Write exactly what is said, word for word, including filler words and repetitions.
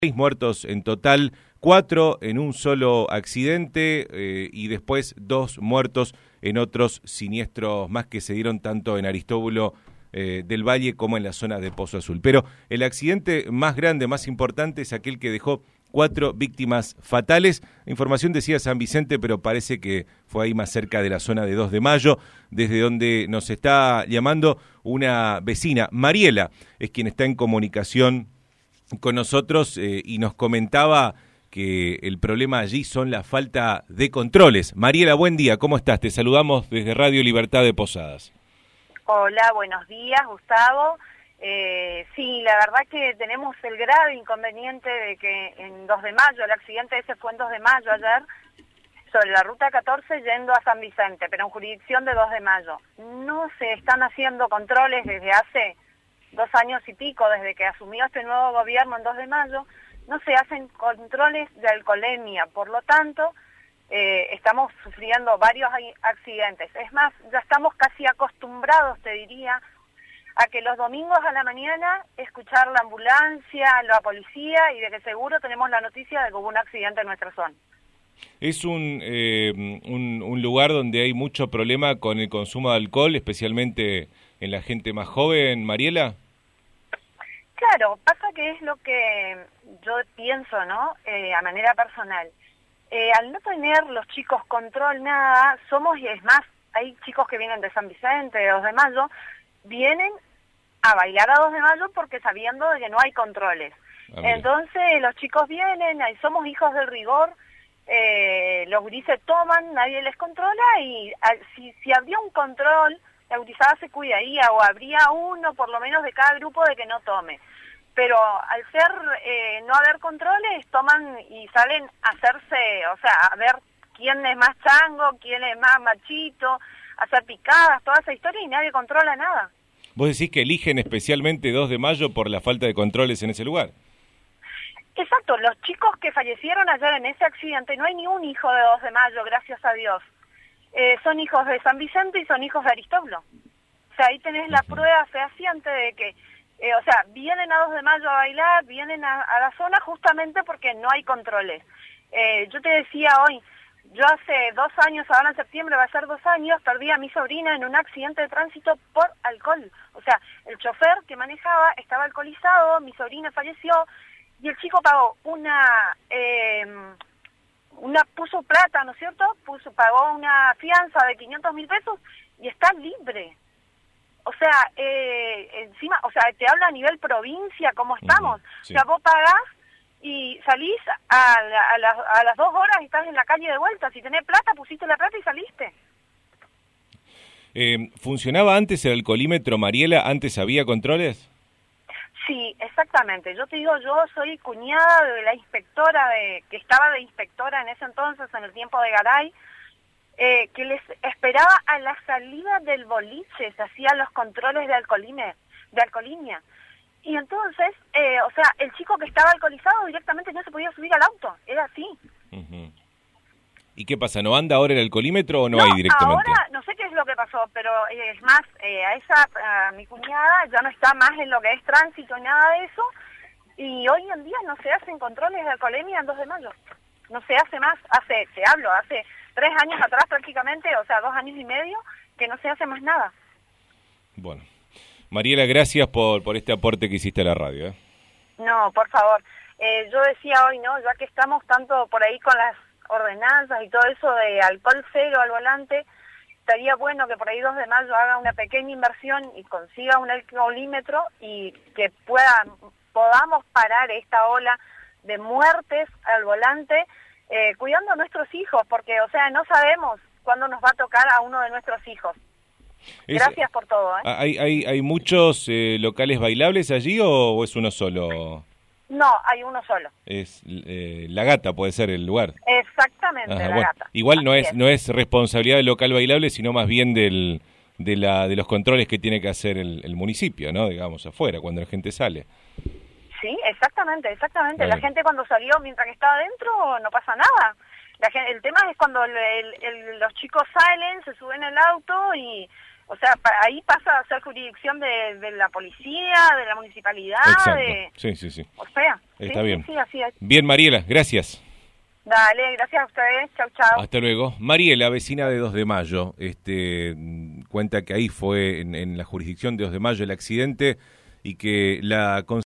Seis muertos en total, cuatro en un solo accidente eh, y después dos muertos en otros siniestros más que se dieron tanto en Aristóbulo eh, del Valle como en la zona de Pozo Azul. Pero el accidente más grande, más importante, es aquel que dejó cuatro víctimas fatales. La información decía San Vicente, pero parece que fue ahí más cerca de la zona de dos de mayo, desde donde nos está llamando una vecina. Mariela es quien está en comunicación con nosotros eh, y nos comentaba que el problema allí son la falta de controles. Mariela, buen día, ¿cómo estás? Te saludamos desde Radio Libertad de Posadas. Hola, buenos días, Gustavo. Eh, sí, la verdad que tenemos el grave inconveniente de que en dos de mayo, el accidente ese fue en dos de mayo ayer, sobre la ruta catorce yendo a San Vicente, pero en jurisdicción de dos de mayo. No se están haciendo controles desde hace dos años y pico, desde que asumió este nuevo gobierno en dos de mayo, no se hacen controles de alcoholemia, por lo tanto, eh, estamos sufriendo varios accidentes. Es más, ya estamos casi acostumbrados, te diría, a que los domingos a la mañana escuchar la ambulancia, la policía, y de que seguro tenemos la noticia de que hubo un accidente en nuestra zona. Es un, eh, un, un lugar donde hay mucho problema con el consumo de alcohol, especialmente en la gente más joven, Mariela. Claro, pasa que es lo que yo pienso, ¿no? Eh, a manera personal. Eh, al no tener los chicos control, nada, somos, y es más, hay chicos que vienen de San Vicente, de dos de mayo, vienen a bailar a dos de mayo porque sabiendo de que no hay controles. Ah, entonces los chicos vienen, ahí somos hijos del rigor, eh, los gurises toman, nadie les controla, y a, si, si habría un control, la gurizada se cuidaría, o habría uno por lo menos de cada grupo de que no tome. Pero al ser, eh, no haber controles, toman y salen a hacerse, o sea, a ver quién es más chango, quién es más machito, hacer picadas, toda esa historia, y nadie controla nada. ¿Vos decís que eligen especialmente dos de mayo por la falta de controles en ese lugar? Exacto, los chicos que fallecieron ayer en ese accidente, no hay ni un hijo de dos de mayo, gracias a Dios. Eh, son hijos de San Vicente y son hijos de Aristóbulo. O sea, ahí tenés la prueba fehaciente de que, eh, o sea, vienen a dos de mayo a bailar, vienen a, a la zona justamente porque no hay controles. Eh, yo te decía hoy, yo hace dos años, ahora en septiembre va a ser dos años, perdí a mi sobrina en un accidente de tránsito por alcohol. O sea, el chofer que manejaba estaba alcoholizado, mi sobrina falleció, y el chico pagó una... Eh, una puso plata, ¿no es cierto? Puso, pagó una fianza de quinientos mil pesos y está libre. O sea, eh, encima, o sea, te habla a nivel provincia, ¿cómo estamos? Uh-huh, sí. O sea, vos pagás y salís a, la, a, las, a las dos horas y estás en la calle de vuelta. Si tenés plata, pusiste la plata y saliste. Eh, ¿Funcionaba antes el alcoholímetro, Mariela? ¿Antes había controles? Sí, exactamente. Yo te digo, yo soy cuñada de la inspectora, de que estaba de inspectora en ese entonces, en el tiempo de Garay, eh, que les esperaba a la salida del boliche, se hacían los controles de alcoholimia, de alcoholimia. Y entonces, eh, o sea, el chico que estaba alcoholizado directamente no se podía subir al auto, era así. Uh-huh. ¿Y qué pasa? ¿No anda ahora el alcoholímetro o no, no hay directamente? Ahora no sé qué es lo que pasó, pero eh, es más, eh, a esa, a mi cuñada ya no está más en lo que es tránsito y nada de eso, y hoy en día no se hacen controles de alcoholemia en dos de mayo. No se hace más, hace, te hablo, hace tres años atrás prácticamente, o sea, dos años y medio, que no se hace más nada. Bueno, Mariela, gracias por, por este aporte que hiciste a la radio. ¿eh? No, por favor. Eh, yo decía hoy, ¿no? Ya que estamos tanto por ahí con las ordenanzas y todo eso de alcohol cero al volante, estaría bueno que por ahí dos de mayo haga una pequeña inversión y consiga un alcoholímetro y que pueda, podamos parar esta ola de muertes al volante, eh, cuidando a nuestros hijos, porque, o sea, no sabemos cuándo nos va a tocar a uno de nuestros hijos. Es, Gracias por todo. ¿eh? ¿Hay, hay, hay muchos eh, locales bailables allí o, o es uno solo? No, hay uno solo. Es eh, La Gata, puede ser el lugar. Exactamente, Ajá, La bueno, Gata. Igual no es, es no es responsabilidad del local bailable, sino más bien del de la de los controles que tiene que hacer el, el municipio, ¿no? Digamos, afuera, cuando la gente sale. Sí, exactamente, exactamente. Vale. La gente cuando salió, mientras que estaba adentro, no pasa nada. La gente, el tema es cuando el, el, el, los chicos salen, se suben al auto y... O sea, pa, ahí pasa a ser jurisdicción de, de la policía, de la municipalidad. Exacto. De... Sí, sí, sí. O sea, está sí, bien. Sí, sí, así es. Bien, Mariela, gracias. Dale, gracias a ustedes. Chau, chau. Hasta luego. Mariela, vecina de dos de mayo, este, cuenta que ahí fue en, en la jurisdicción de dos de mayo el accidente y que la